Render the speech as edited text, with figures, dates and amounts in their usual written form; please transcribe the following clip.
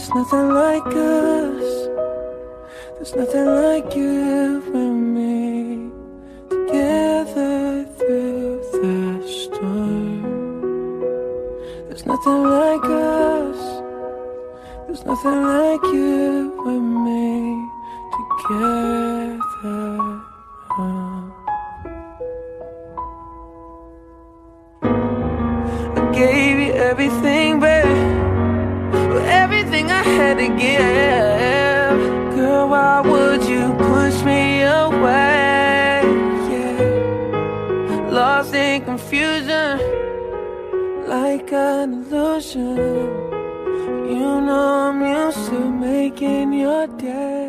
There's nothing like us. There's nothing like you and me, together through the storm. There's nothing like us. There's nothing like you and me, together. I gave you everything, babe, everything I had to give. Girl, why would you push me away? Yeah. Lost in confusion, like an illusion. You know I'm used to making your day.